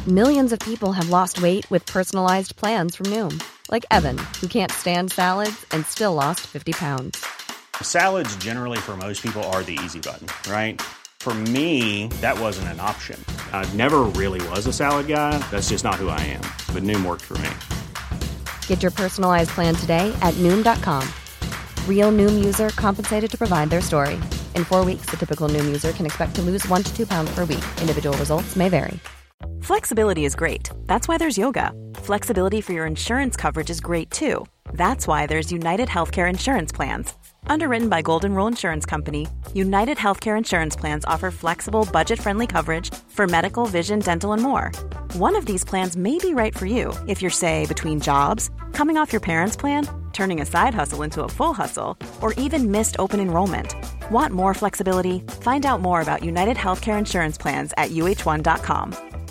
Millions of people have lost weight with personalized plans from Noom. Like Evan, who can't stand salads and still lost 50 pounds. Salads generally for most people are the easy button, right? For me, that wasn't an option. I never really was a salad guy. That's just not who I am. But Noom worked for me. Get your personalized plan today at Noom.com. Real Noom user compensated to provide their story. In 4 weeks, the typical Noom user can expect to lose 1 to 2 pounds per week. Individual results may vary. Flexibility is great. That's why there's yoga. Flexibility for your insurance coverage is great too. That's why there's United Healthcare Insurance Plans. Underwritten by Golden Rule Insurance Company, United Healthcare Insurance Plans offer flexible, budget-friendly coverage for medical, vision, dental, and more. One of these plans may be right for you if you're, say, between jobs, coming off your parents' plan, turning a side hustle into a full hustle, or even missed open enrollment. Want more flexibility? Find out more about United Healthcare Insurance Plans at uh1.com.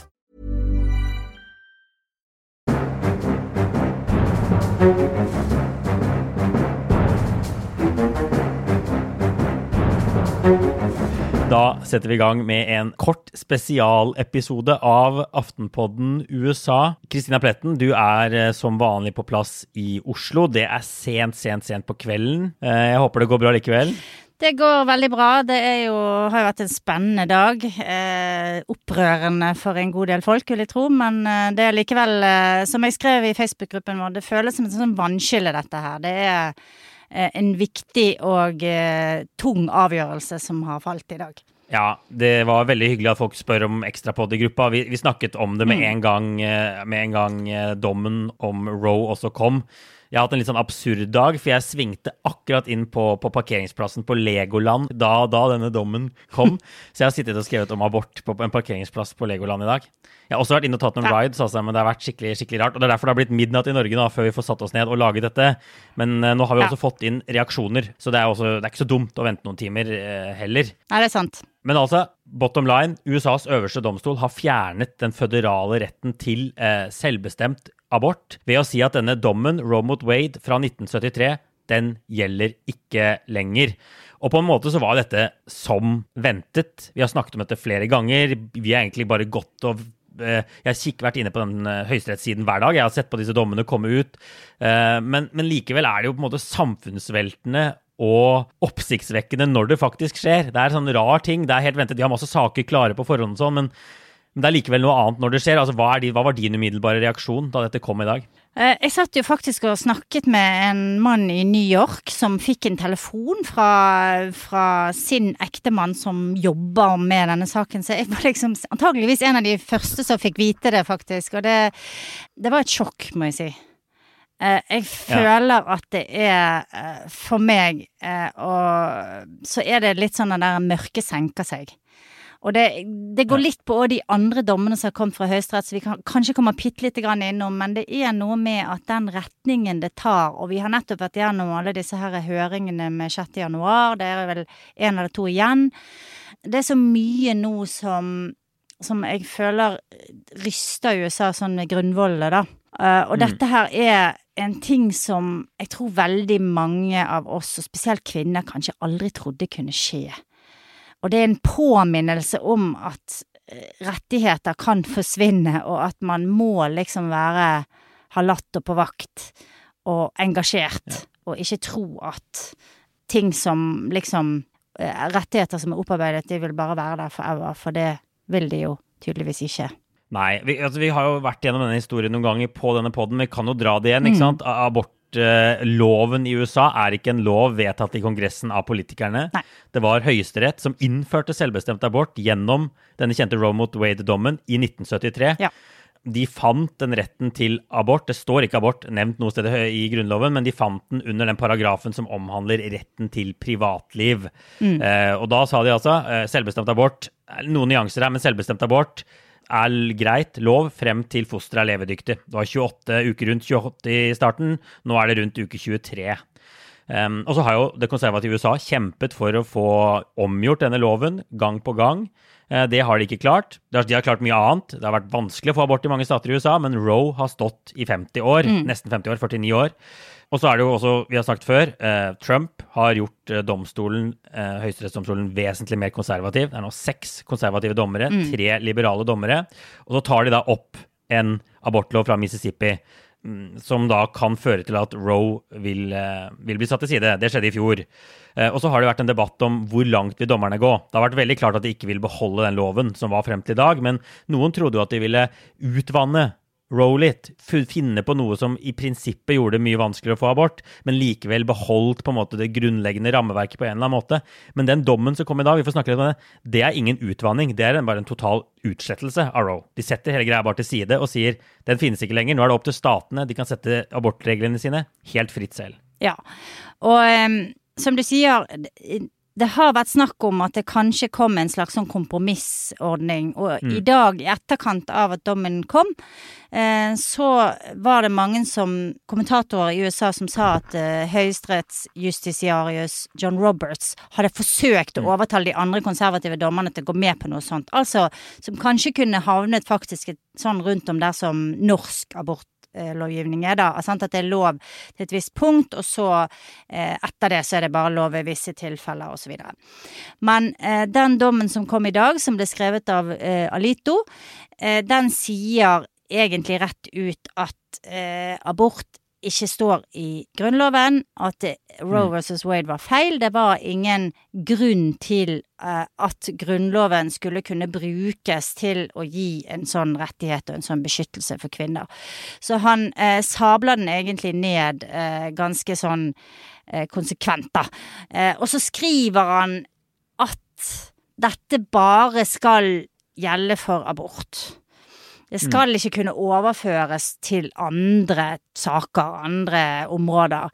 Da setter vi I gang med en kort spesialepisode av Aftenpodden USA. Kristina Pletten, du som vanlig på plass I Oslo. Det sent på kvelden. Jeg håper det går bra likevel. Det går veldig bra. Det har jo vært en spennende dag. Opprørende for en god del folk, vil jeg tro. Men det likevel, som jeg skrev I Facebook-gruppen vår, det føles som en sånn vannskille dette her. Det en viktig og tung avgjørelse som har falt I dag. Ja, det var veldig hyggelig at folk spør om ekstrapodd I gruppa. Vi snakket om det med en gang dommen om Roe også kom. Jeg har hatt en litt sånn absurd dag, for jeg svingte akkurat inn på parkeringsplassen på Legoland da denne dommen kom. Så jeg har sittet og skrevet om abort på en parkeringsplass på Legoland I dag. Jeg har også vært inne og tatt noen rides, altså, men det har vært skikkelig rart. Og det derfor det har blitt midnatt I Norge nå, før vi får satt oss ned og laget dette. Men nå har vi også fått inn reaksjoner, så det er ikke så dumt å vente noen timer heller. Nei, det sant. Men altså, bottom line, USAs øverste domstol har fjernet den føderale retten til selvbestemt abort ved å si at denne dommen, Roe mot Wade fra 1973, den gjelder ikke lenger. Og på en måte så var dette som ventet. Vi har snakket om dette flere ganger. Vi har egentlig bare gått og jeg har ikke vært inne på den høyesterettssiden hver dag. Jeg har sett på disse dommene komme ut. Men likevel det jo på en måte samfunnsveltende og oppsiktsvekkende når det faktisk skjer. Det en sånn rar ting. Det helt ventet. De har masse saker klare på forhånd og sånn, men det likevel noe annet når det skjer. Altså, hva var din umiddelbare reaksjon da dette kom I dag? Jeg satt jo faktisk og snakket med en mann I New York som fikk en telefon fra sin ektemann som jobber med denne saken, så jeg var liksom antageligvis en av de første som fikk vite det faktisk, og det var et sjokk, må jeg si. Jeg føler at det for meg, og så det litt sånn at der mørke senker seg. Og det går litt på de andre dommene som har kommet fra Høyesterett, så vi kan kanskje komme litt grann innom, men det noe med at den retningen det tar, og vi har nettopp vært gjennom alle disse her høringene med 6. januar, det vel 1 eller 2 igjen. Det så mye nå som jeg føler ryster USA sånn med grunnvollene da. Og dette her en ting som jeg tror veldig mange av oss, og spesielt kvinner, kanskje aldri trodde kunne skje. Og det en påminnelse om at rettigheter kan forsvinne, og at man må liksom ha latt og på vakt, og engasjert, og ikke tro at ting som liksom, rettigheter som opparbeidet, de vil bare være der forever, for det vil de jo tydeligvis ikke. Nei, vi har jo vært gjennom denne historien noen ganger på denne podden, vi kan jo dra det igjen, ikke sant? Abortloven I USA ikke en lov vedtatt I kongressen av politikerne. Nei. Det var høyesterett som innførte selvbestemt abort gjennom denne kjente Roe mot Wade-dommen I 1973. Ja. De fant den retten til abort, det står ikke abort nevnt noe sted I grunnloven, men de fant den under den paragrafen som omhandler retten til privatliv. Og da sa de altså, selvbestemt abort, noen nyanser her, men selvbestemt abort greit lov frem til fosteret levedyktig. Det var 28 uker rundt 28 I starten, nå det rundt uke 23. Og så har jo det konservative USA kjempet for å få omgjort denne loven gang på gang. Det har de ikke klart. De har klart mye annet. Det har vært vanskelig å få abort i mange stater i USA, men Roe har stått i 50 år, nesten 50 år, 49 år. Og så det jo også, vi har sagt før, Trump har gjort høyesterettsdomstolen vesentlig mer konservativ. Det nå 6 konservative dommere, 3 liberale dommere, og så tar de da opp en abortlov fra Mississippi, som da kan føre til at Roe vil bli satt til side. Det skjedde i fjor. Og så har det vært en debatt om hvor langt vil dommerne gå. Det har vært veldig klart at de ikke vil beholde den loven som var frem til i dag, men noen trodde jo at de ville utvanne Roe litt, finne på noe som i prinsippet gjorde det mye vanskeligere å få abort, men likevel beholdt på en måte det grunnleggende rammeverket på en eller annen måte. Men den dommen som kom i dag, vi får snakke litt om det, det ingen utvanning, det bare en total utslettelse av Roe. De setter hele greia bare til side og sier, den finnes ikke lenger, nå det opp til statene, de kan sette abortreglene sine helt fritt selv. Ja, og som du sier, det har vært snakk om at det kanskje kom en slags sånn kompromissordning, og i dag, i etterkant av at dommen kom, så var det mange kommentatorer i USA som sa at høyesterettsjustitiarius John Roberts hadde forsøkt å overtale de andre konservative dommerne til å gå med på noe sånt. Altså, som kanskje kunne havnet faktisk sånn rundt om der som norsk abortlovgivning da, sant? At det lov til et visst punkt, og så etter det så det bare lov i visse tilfeller og så videre. Men den dommen som kom i dag, som ble skrevet av Alito, den sier egentlig rett ut at abort ikke står i grunnloven, at Roe versus Wade var feil. Det var ingen grunn til at grunnloven skulle kunne brukes til å gi en sånn rettighet og en sånn beskyttelse for kvinner. Så han sabler den egentlig ned ganske sånn konsekvent da. Og så skriver han at dette bare skal gjelde for abort. Det skal ikke kunne overføres til andre saker, andre områder.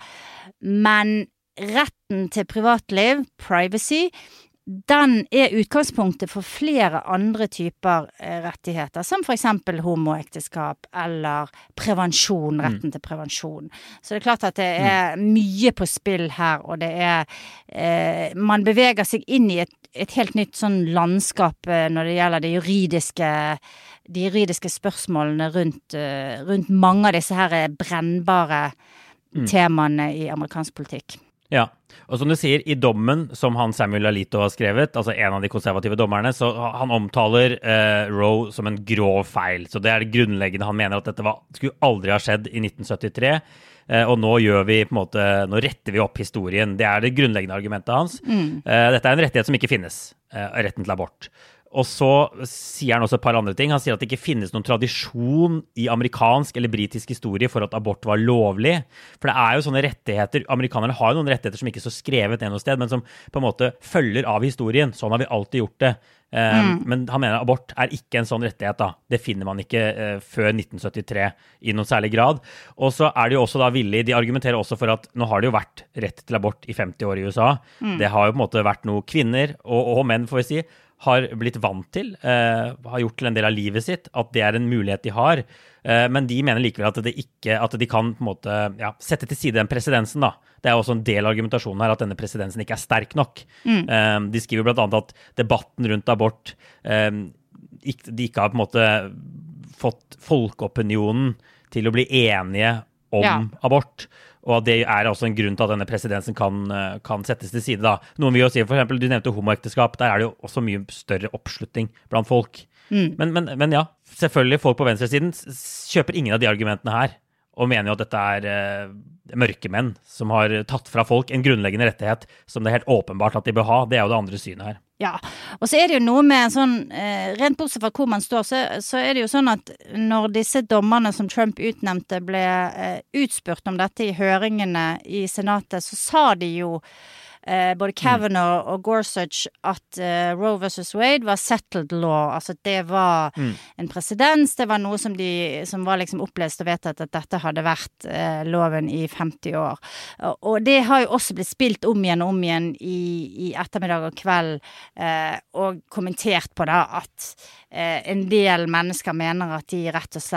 Men retten til privatliv, privacy, den utgangspunktet for flere andre typer rettigheter, som for eksempel homoekteskap eller prevensjon, retten til prevensjon. Så det klart at det mye på spill her, og det man beveger seg inn i et helt nytt sånn landskap når det gjelder de juridiske spørsmålene rundt mange av disse her brennbare temaene i amerikansk politikk. Ja, og som du sier, i dommen som Samuel Alito har skrevet, altså en av de konservative dommerne, så han omtaler Roe som en grov feil. Så det det grunnleggende. Han mener at dette skulle aldri ha skjedd i 1973, og nå nå retter vi opp historien. Det det grunnleggende argumentet hans. Dette en rettighet som ikke finnes, retten til abort. Og så sier han også et par andre ting. Han sier at det ikke finnes noen tradisjon i amerikansk eller britisk historie for at abort var lovlig. For det jo sånne rettigheter, amerikanerne har jo noen rettigheter som ikke så skrevet noe sted, men som på en måte følger av historien. Sånn har vi alltid gjort det. Men han mener abort ikke en sånn rettighet da. Det finner man ikke før 1973 i noen særlig grad. Og så det jo også da villig, de argumenterer også for at nå har det jo vært rett til abort i 50 år i USA. Det har jo på en måte vært noe kvinner og menn, får vi si, har blitt vant til, har gjort til en del av livet sitt, at det en mulighet de har. Men de mener likevel at de kan på en måte sette til side den presedensen da. Det også en del av argumentasjonen her, at denne presedensen ikke sterk nok. De skriver blant annet at debatten rundt abort, de ikke har på en måte fått folkeopinionen til å bli enige om abort. Og det også en grunn til at denne presedensen kan settes til side da. Noen vil jo si, for eksempel, du nevnte homoekteskap, der det jo også mye større oppslutning blant folk. Men ja, selvfølgelig folk på venstresiden kjøper ingen av de argumentene her, og mener jo at dette mørkemenn som har tatt fra folk en grunnleggende rettighet som det helt åpenbart at de bør ha. Det jo det andre synet her. Ja, og så det jo noe med sånn, rent bortsett fra hvor man står, så det jo sånn at når disse dommerne som Trump utnevnte ble utspurt om dette i høringene i senatet, så sa de jo både Kavanaugh og Gorsuch at Roe versus Wade var settled law, altså det var en presedens, det var noe som var liksom opplest og vedtatt at dette hadde vært loven i 50 år. Og det har jo også blitt spilt om igjen i ettermiddag og kveld, og kommentert på da at en del mennesker mener at de rett og slett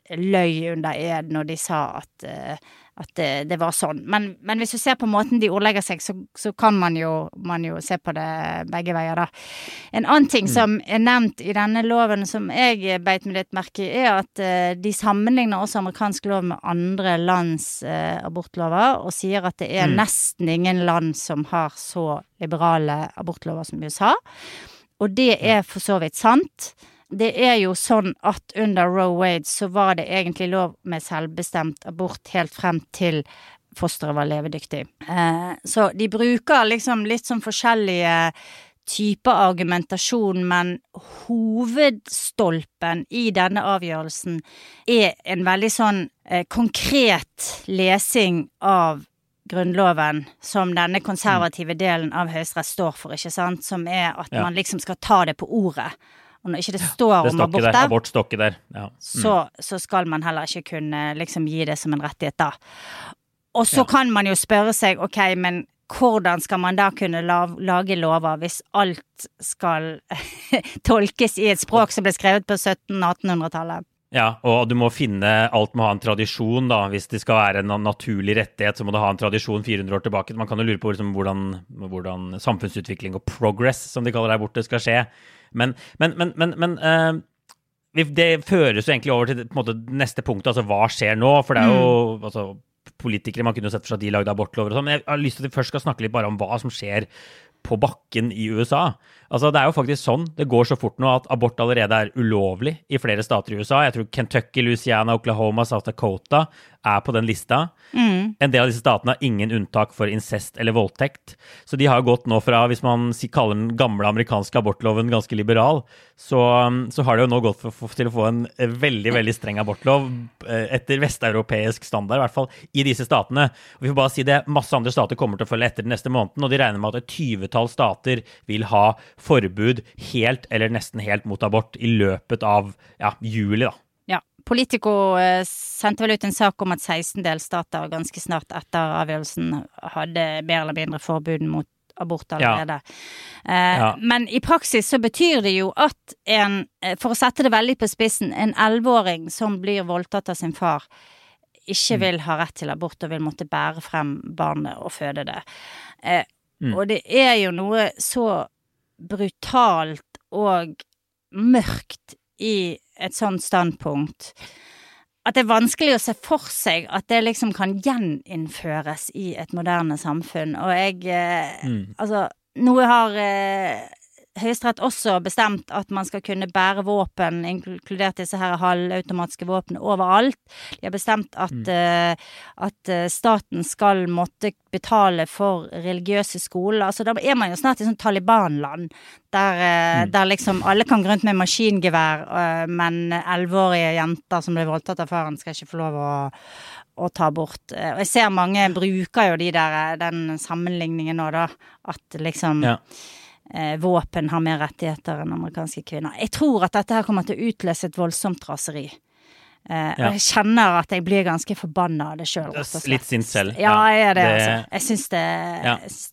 løy under ed når de sa at det var sånn. Men hvis du ser på måten de ordlegger seg, så kan man jo se på det begge veier da. En annen ting som nevnt i denne loven som jeg beit meg litt merke i, at de sammenligner også amerikansk lov med andre lands abortlover, og sier at det nesten ingen land som har så liberale abortlover som USA. Og det for så vidt sant. Det jo sånn at under Roe Wade så var det egentlig lov med selvbestemt abort helt frem til fosteret var levedyktig. Så de bruker liksom litt sånn forskjellige typer argumentasjon, men hovedstolpen i denne avgjørelsen en veldig sånn konkret lesing av Grunnloven som denne konservative delen av Høyesterett står for, ikke sant? Som at man liksom skal ta det på ordet. Og når ikke det står om abort der, abortstokke der. Ja. Så skal man heller ikke kunne liksom gi det som en rettighet da. Og så kan man jo spørre seg, ok, men hvordan skal man da kunne lage lover hvis alt skal tolkes i et språk som ble skrevet på 1700-1800-tallet? Ja, og du må alt må ha en tradisjon da, hvis det skal være en naturlig rettighet, så må det ha en tradisjon 400 år tilbake. Man kan jo lure på liksom, hvordan samfunnsutvikling og progress, som de kaller der borte, skal skje. Men det føres jo egentlig over til på en måte, neste punkt, altså hva skjer nå? For det jo altså, politikere, man kunne jo sett for seg at de lagde abortlover og sånn, men jeg har lyst til at vi først skal snakke litt bare om hva som skjer på bakken i USA. Altså, det jo faktisk sånn, det går så fort nå at abort allerede ulovlig i flere stater i USA. Jeg tror Kentucky, Louisiana, Oklahoma, South Dakota på den lista. En del av disse statene har ingen unntak for incest eller voldtekt. Så de har gått nå fra, hvis man kaller den gamle amerikanske abortloven ganske liberal, så har det jo nå gått til å få en veldig, veldig streng abortlov etter vesteuropeisk standard, i hvert fall i disse statene. Og vi får bare si det, masse andre stater kommer til å følge etter den neste måneden, og de regner med at et 20-tall stater vil ha forbud helt eller nesten helt mot abort i løpet av juli da. Ja, Politico sendte vel ut en sak om at 16 delstater ganske snart etter avgjørelsen hadde mer eller mindre forbud mot abort allerede. Men i praksis så betyr det jo at for å sette det veldig på spissen, en 11-åring som blir voldtatt av sin far, ikke vil ha rett til abort og vil måtte bære frem barnet og føde det. Og det jo noe så brutalt og mørkt i et sånt standpunkt at det vanskelig å se for seg at det liksom kan gjeninnføres i et moderne samfunn. Og altså, noe har Høyesterett også bestemt at man skal kunne bære våpen, inkludert disse her halvautomatiske våpen, overalt. De har bestemt at staten skal måtte betale for religiøse skoler. Altså, da man jo snart i sånn Taliban-land, der liksom alle kan gå rundt med maskingevær, men 11-årige jenter som blir voldtatt av faren skal ikke få lov å ta bort. Og jeg ser mange bruker jo den sammenligningen nå da, at liksom våpen har mer rettigheter enn amerikanske kvinner. Jeg tror at dette her kommer til å utløse et voldsomt raseri. Og jeg kjenner at jeg blir ganske forbannet av det selv. Litt sint selv. Ja, jeg det altså. Jeg synes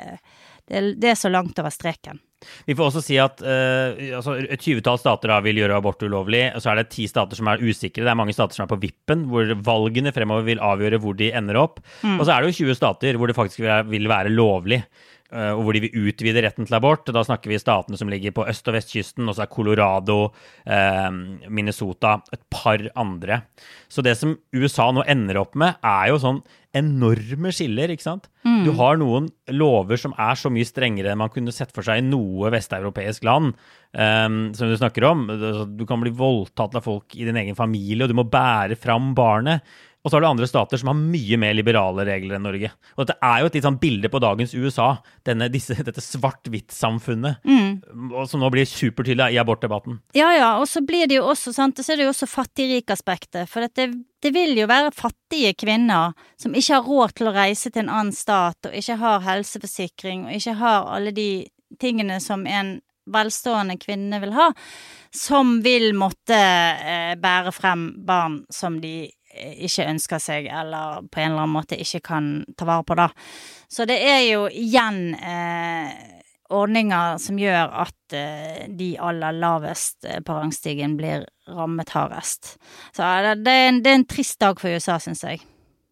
det så langt over streken. Vi får også si at altså, et 20-tall stater da vil gjøre abort ulovlig, og så det 10 stater som usikre. Det mange stater som på vippen, hvor valgene fremover vil avgjøre hvor de ender opp. Og så det jo 20 stater hvor det faktisk vil være lovlig, og hvor de vil utvide retten til abort. Da snakker vi statene som ligger på øst- og vestkysten, og så Colorado, Minnesota, et par andre. Så det som USA nå ender opp med jo sånn enorme skiller, ikke sant? Du har noen lover som så mye strengere enn man kunne sett for seg i noe vesteuropeisk land, som du snakker om. Du kan bli voldtatt av folk i din egen familie, og du må bære fram barnet. Og så det andre stater som har mye mer liberale regler enn Norge. Og dette jo et litt sånn bilde på dagens USA, dette svart-hvitt-samfunnet, som nå blir supertydelig i abortdebatten. Ja, og så blir det jo også, sant, så det jo også fattig-rik-aspektet, for det vil jo være fattige kvinner som ikke har råd til å reise til en annen stat, og ikke har helseforsikring, og ikke har alle de tingene som en velstående kvinne vil ha, som vil måtte bære frem barn som de ikke ønsker seg, eller på en eller annen måte ikke kan ta vare på da. Så det jo igjen ordninger som gjør at de aller lavest på rangstigen blir rammet hardest. Så det er en trist dag for USA, synes jeg.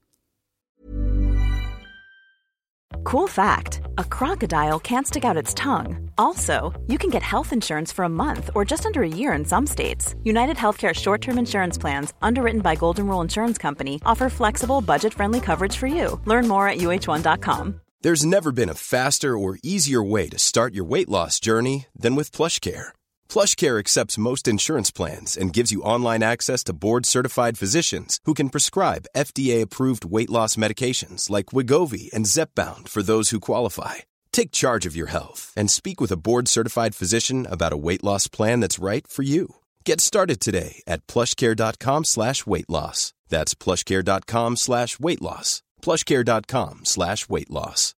Cool fact, a crocodile can't stick out its tongue. Also, you can get health insurance for a month or just under a year in some states. United Healthcare short-term insurance plans, underwritten by Golden Rule Insurance Company, offer flexible, budget-friendly coverage for you. Learn more at uh1.com. There's never been a faster or easier way to start your weight loss journey than with PlushCare. PlushCare accepts most insurance plans and gives you online access to board-certified physicians who can prescribe FDA-approved weight loss medications like Wegovy and Zepbound for those who qualify. Take charge of your health and speak with a board-certified physician about a weight loss plan that's right for you. Get started today at plushcare.com/weightloss. That's plushcare.com/weightloss. plushcare.com/weightloss.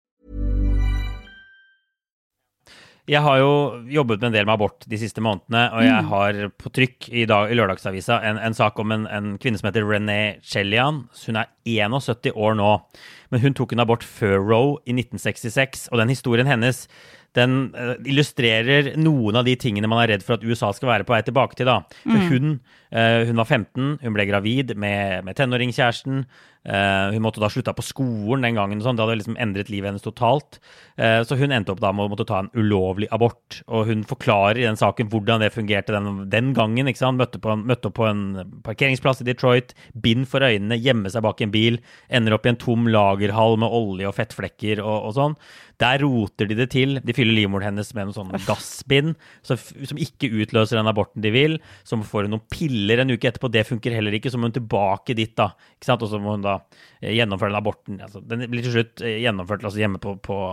Jeg har jo jobbet med en del med abort de siste månedene, og jeg har på trykk i lørdagsavisa en sak om en kvinne som heter Renee Chelian. Hun 71 år nå, men hun tok en abort før Roe i 1966, og den historien hennes, den illustrerer noen av de tingene man redd for at USA skal være på vei tilbake til da. For hun var 15, hun ble gravid med tenåringskjæresten, hun måtte da slutte på skolen den gangen, sånn. Det hadde liksom endret livet hennes totalt. Så hun endte opp da med å måtte ta en ulovlig abort, og hun forklarer i den saken hvordan det fungerte den gangen, ikke sant? Møtte opp på en parkeringsplass i Detroit, bind for øynene, gjemme seg bak en bil, ender opp i en tom lagerhall med olje og fettflekker og sånn. Der roter de det til. De fyller livmoren hennes med noen sånne gassbind som ikke utløser den aborten de vil. Så får hun noen piller en uke etterpå. Det funker heller ikke. Så må hun tilbake dit da. Ikke sant? Og så må hun da gjennomføre den aborten. Altså, den blir til slutt gjennomført altså hjemme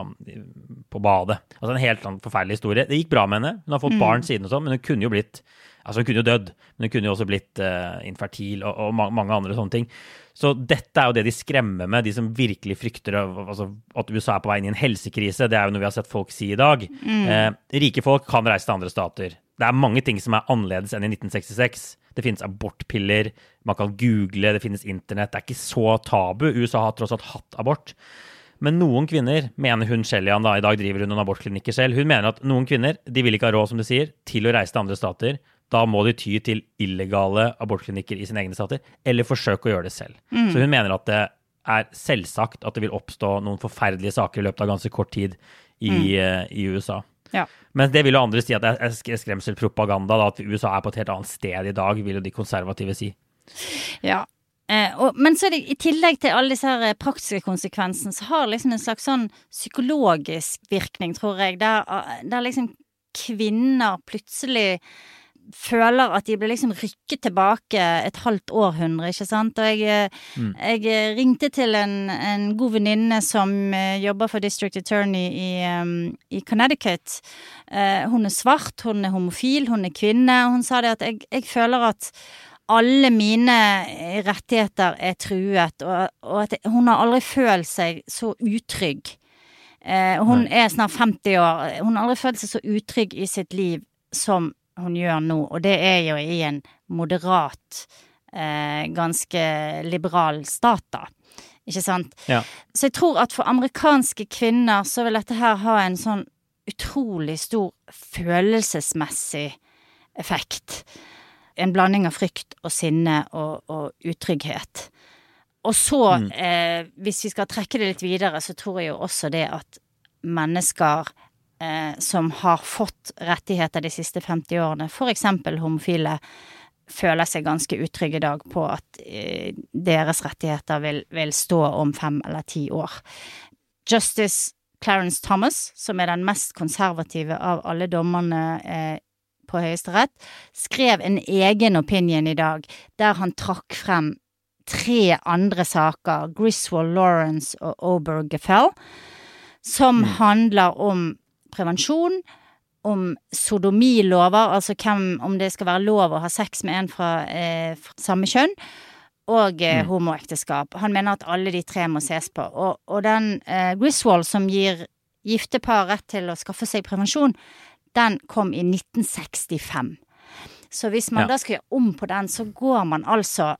på badet. Altså en helt forferdelig historie. Det gikk bra med henne. Hun har fått barn siden og sånn, men hun kunne jo blitt hun kunne jo dødd, men hun kunne jo også blitt infertil og mange andre sånne ting. Så dette jo det de skremmer med, de som virkelig frykter altså, at USA på vei inn i en helsekrise. Det jo noe vi har sett folk si i dag. Rike folk kan reise til andre stater. Det mange ting som annerledes enn i 1966. Det finnes abortpiller, man kan google, det finnes internett. Det ikke så tabu. USA har tross alt hatt abort. Men noen kvinner, mener hun Chelian da, i dag driver hun noen abortklinikker selv, hun mener at noen kvinner, de vil ikke ha råd, som du sier, til å reise til andre stater. Da må de ty til illegale abortklinikker i sine egne stater, eller forsøke å gjøre det selv. Så hun mener at det selvsagt at det vil oppstå noen forferdelige saker i løpet av ganske kort tid i USA. Ja. Men det vil jo andre si at det skremselpropaganda, da, at USA på et helt annet sted i dag, vil jo de konservative si. Ja. Men så det, i tillegg til alle disse her praktiske konsekvensene, så har liksom en slags sånn psykologisk virkning, tror jeg, der liksom kvinner plutselig føler at de blir liksom rykket tilbake et halvt århundre, ikke sant? Og jeg ringte til en god venninne som jobber for District Attorney i Connecticut. Hun svart, hun homofil, hun kvinne, og hun sa det at jeg føler at alle mine rettigheter truet, og at hun har aldri følt seg så utrygg. Hun snart 50 år, hun har aldri følt seg så utrygg i sitt liv som hun gjør nå, og det jo i en moderat, ganske liberal stat da, ikke sant? Ja. Så jeg tror at for amerikanske kvinner så vil dette her ha en sånn utrolig stor følelsesmessig effekt. En blanding av frykt og sinne og utrygghet. Og så, hvis vi skal trekke det litt videre, så tror jeg jo også det at mennesker som har fått rettigheter de siste 50 årene, for eksempel homofile, føler seg ganske utrygge i dag på at deres rettigheter vil stå om 5 eller 10 år. Justice Clarence Thomas, som den mest konservative av alle dommerne på Høyesterett, skrev en egen opinion i dag, der han trakk frem 3 andre saker, Griswold, Lawrence og Obergefell, som handler om prevensjon, om sodomilover, altså om det skal være lov å ha sex med en fra samme kjønn, og homoekteskap. Han mener at alle de 3 må ses på. Og den Griswold som gir giftepar rett til å skaffe seg prevensjon, den kom i 1965. Så hvis man da skal gjøre om på den, så går man altså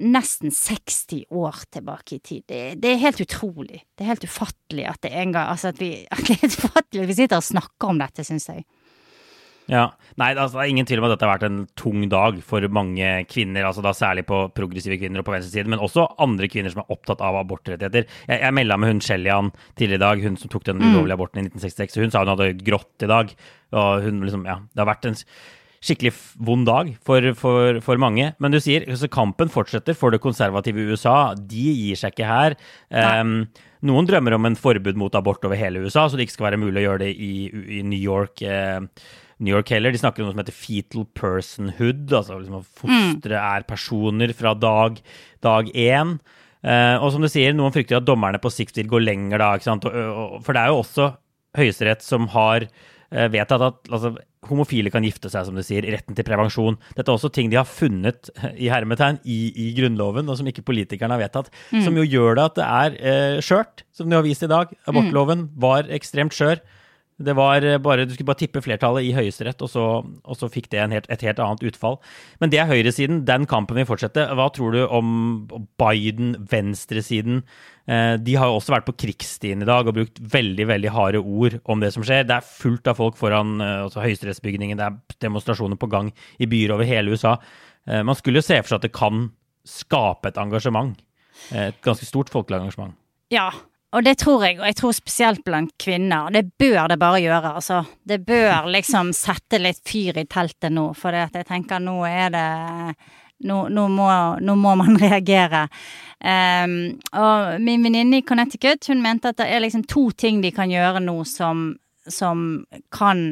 nesten 60 år tilbake I tid. Det helt utrolig. Det helt ufattelig at det en gang, altså at det helt ufattelig at vi sitter og snakker om dette, synes jeg. Ja, nei, altså, det ingen tvil om at dette har vært en tung dag for mange kvinner, altså da særlig på progressive kvinner og på venstre side, men også andre kvinner som opptatt av abortrettigheter. Jeg meldet med hun Shellyan tidligere I dag, hun som tok den ulovlige aborten I 1966, hun sa hun hadde grått I dag, og hun liksom, ja, det har vært en skikkelig vond dag for mange, men du sier, altså, kampen fortsetter for det konservative USA, de gir seg ikke her. Noen drømmer om en forbud mot abort over hele USA, så det ikke skal være mulig å gjøre det I New York heller. De snakker om noe som heter fetal personhood, altså liksom at fostre personer fra dag 1. Og som du sier, noen frykter at dommerne på sikt vil gå lenger da, ikke sant? For det jo også Høyesterett som har vedtatt at altså, homofile kan gifte seg, som du sier, retten til prevensjon. Dette også ting de har funnet I hermetegn I grunnloven, og som ikke politikerne har vedtatt, som jo gjør det at det skjørt, som de har vist I dag. Abortloven var ekstremt skjør. Det var bare, du skulle bare tippe flertallet I Høyesterett, og så fikk det et helt annet utfall. Men det høyresiden, den kampen vil fortsette. Hva tror du om Biden, venstresiden? De har jo også vært på krigsstien I dag og brukt veldig, veldig harde ord om det som skjer. Det fullt av folk foran altså høyesterettsbygningen, det demonstrasjoner på gang I byer over hele USA. Man skulle jo se for seg at det kan skape et engasjement, et ganske stort folkelig engasjement. Ja, og det tror jeg, og jeg tror spesielt blant kvinner, det bør det bare gjøre, altså. Det bør liksom sette litt fyr I teltet nå, for det at jeg tenker nå det, nå må man reagere. Og min venninne I Connecticut, hun mente at det liksom 2 ting de kan gjøre nå som kan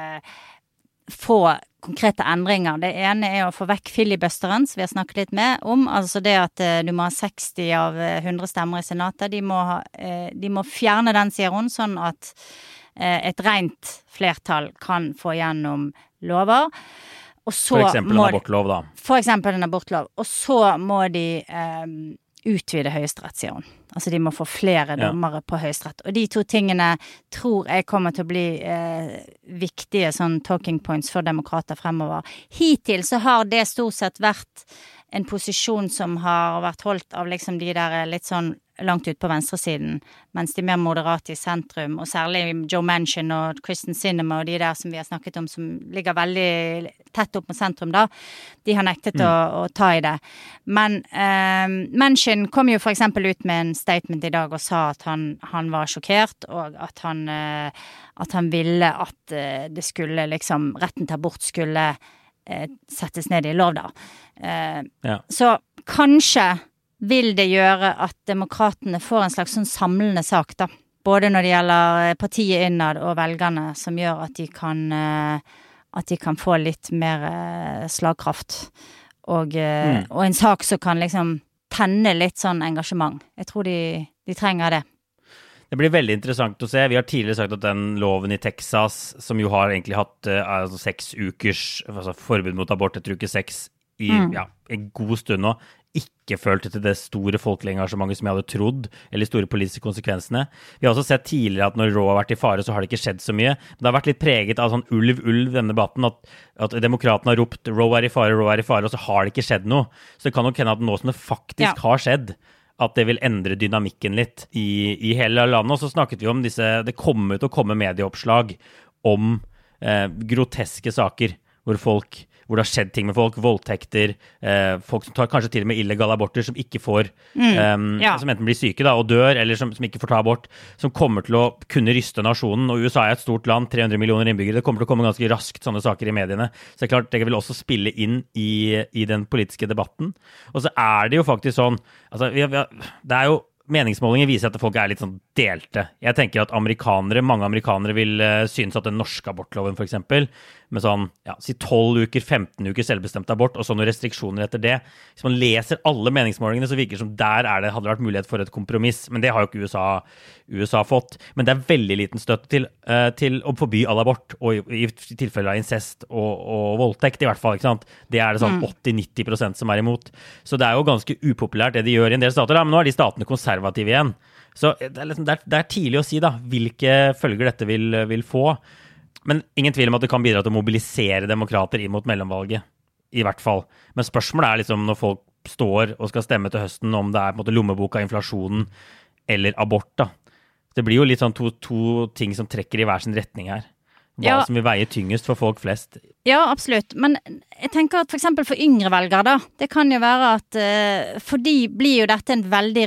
få konkrete endringer. Det ene å få vekk filibusteren, som vi har snakket litt med om, altså det at du må ha 60 av 100 stemmer I senatet, de må fjerne den, sier hun, sånn at et rent flertall kan få gjennom lover. Og så for eksempel en abortlov da. For eksempel en abortlov. Og så må de utvide høyesterett, sier hun. Altså de må få flere dommere på høyesterett. Og de 2 tingene tror jeg kommer til å bli viktige sånn talking points for demokrater fremover. Hittil så har det stort sett vært en posisjon som har vært holdt av liksom de der litt sånn langt ut på venstresiden, mens de mer moderate I sentrum, og særlig Joe Manchin og Kristen Sinema og de der som vi har snakket om, som ligger veldig tett opp mot sentrum da, de har nektet å ta I det. Men Manchin kom jo for eksempel ut med en statement I dag og sa at han var sjokkert, og at han ville at det skulle liksom, retten til abort skulle settes ned I lov da. Så kanskje vil det gjøre at demokratene får en slags sånn samlende sak da, både når det gjelder partiet innad og velgerne, som gjør at de kan få litt mer slagkraft, og en sak som kan liksom tenne litt sånn engasjement. Jeg tror de trenger det. Det blir veldig interessant å se. Vi har tidligere sagt at den loven I Texas, som jo har egentlig hatt 6 ukers forbud mot abort etter uke 6 I en god stund nå, ikke følte til det store folkelige engasjementet som jeg hadde trodd, eller store politiske konsekvensene. Vi har også sett tidligere at når Roe har vært I fare, så har det ikke skjedd så mye. Men det har vært litt preget av sånn ulv, denne debatten, at demokratene har ropt Roe I fare, og så har det ikke skjedd noe. Så det kan nok hende at nå som det faktisk har skjedd, at det vil endre dynamikken litt I hele landet. Og så snakket vi om det kommer til å komme medieoppslag om groteske saker, hvor det har skjedd ting med folk, voldtekter, folk som tar kanskje til og med illegale aborter, som ikke får, som enten blir syke da, og dør, eller som ikke får ta abort, som kommer til å kunne ryste nasjonen, og USA et stort land, 300 millioner innbyggere, det kommer til å komme ganske raskt sånne saker I mediene, så det klart, det vil også spille inn I den politiske debatten. Og så det jo faktisk sånn, altså, det jo meningsmålinger viser at folk litt sånn delte. Jeg tenker at mange amerikanere vil synes at den norske abortloven for eksempel, med sånn, si 12 uker, 15 uker selvbestemt abort, og så noen restriksjoner etter det. Hvis man leser alle meningsmålingene, så virker det som hadde det vært mulighet for et kompromiss, men det har jo ikke USA fått. Men det veldig liten støtte til å forby all abort, og I tilfeller av incest og voldtekt i hvert fall, ikke sant? Det det sånn 80-90% som imot. Så det jo ganske upopulært det de gjør I en del stater, men nå de statene konservative igjen. Så det tidlig å si da, hvilke følger dette vil få. Men ingen tvil om at det kan bidra til å mobilisere demokrater inn mot mellomvalget, I hvert fall. Men spørsmålet liksom når folk står og skal stemme til høsten om det på en måte lommeboka, inflasjonen eller abort da. Det blir jo litt sånn to ting som trekker i hver sin retning her. Hva som vil veie tyngest for folk flest. Ja, absolutt. Men jeg tenker at for eksempel for yngre velgere da, det kan jo være at for de blir jo dette en veldig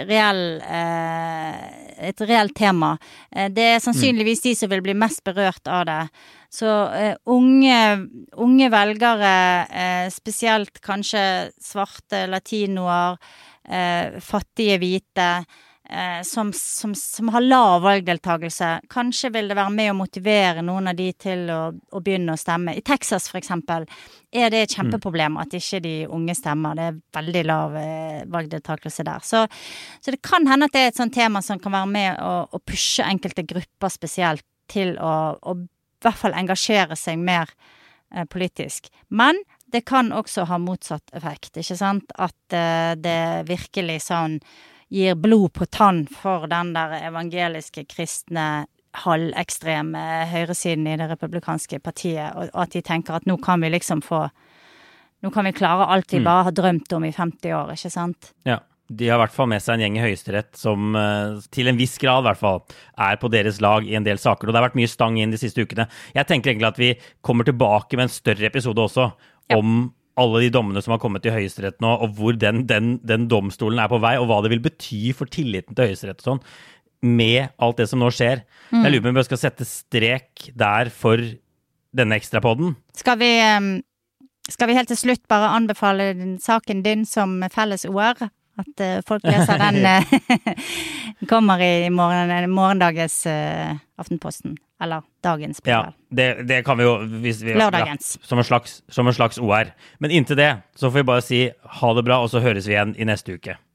et reelt tema. Det sannsynligvis de som vil bli mest berørt av det. Så unge velgere, spesielt kanskje svarte latinoer, fattige hvite, som har lav valgdeltagelse, kanskje vil det være med å motivere noen av de til å begynne å stemme. I Texas for eksempel det et kjempeproblem at ikke de unge stemmer. Det veldig lav valgdeltagelse der. Så det kan hende at det et sånt tema som kan være med å pushe enkelte grupper spesielt til å i hvert fall engasjere seg mer politisk. Men det kan også ha motsatt effekt, ikke sant? At det virkelig sånn gir blod på tann for den der evangeliske, kristne, halvekstreme høyresiden i det republikanske partiet, og at de tenker at nå kan vi klare alt vi bare har drømt om i 50 år, ikke sant? Ja, de har i hvert fall med seg en gjeng i Høyesterett som til en viss grad i hvert fall på deres lag i en del saker, og det har vært mye stang inn de siste ukene. Jeg tenker egentlig at vi kommer tilbake med en større episode også om alle de dommene som har kommet til Høyesterett nå, og hvor den domstolen på vei, og hva det vil bety for tilliten til Høyesterett og sånn, med alt det som nå skjer. Jeg lurer på om vi skal sette strek der for denne ekstrapodden. Skal vi helt til slutt bare anbefale saken din som felles OR? At folk leser den kommer i morgendagens Aftenposten, eller dagens program. Ja, det kan vi jo lørdagens. Som en slags OR. Men inntil det, så får vi bare si ha det bra, og så høres vi igjen i neste uke.